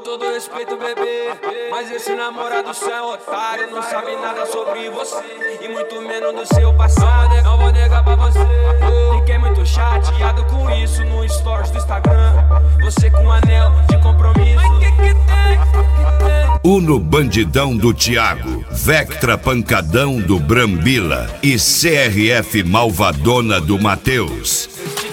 todo respeito, bebê, mas esse namorado seu é otário. Não sabe nada sobre você e muito menos do seu passado. Não vou negar pra você, fiquei muito chateado com isso no stories do Instagram. Você com um anel de compromisso. Mas que tem? Uno Bandidão do Thiago, Vectra Pancadão do Brambila e CRF Malvadona do Matheus.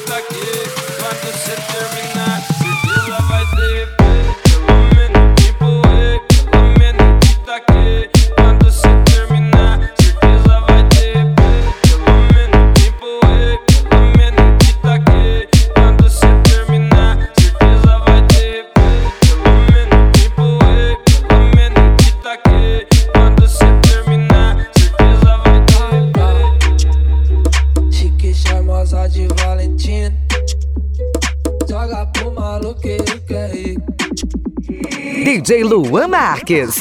De Valentina, joga pro maluqueiro que é rico. DJ Luan Marques.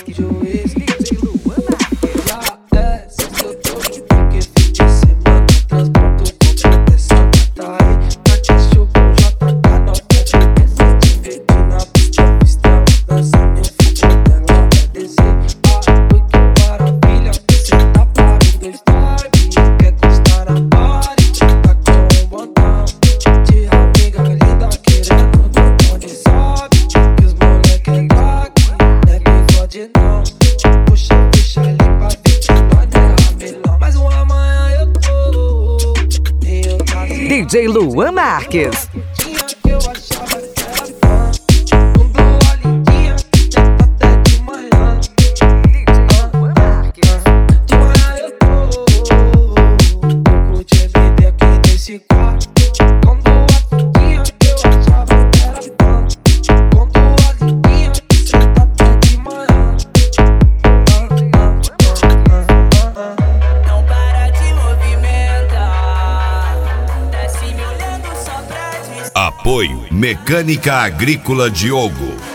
DJ Luan Marques. Apoio Mecânica Agrícola Diogo.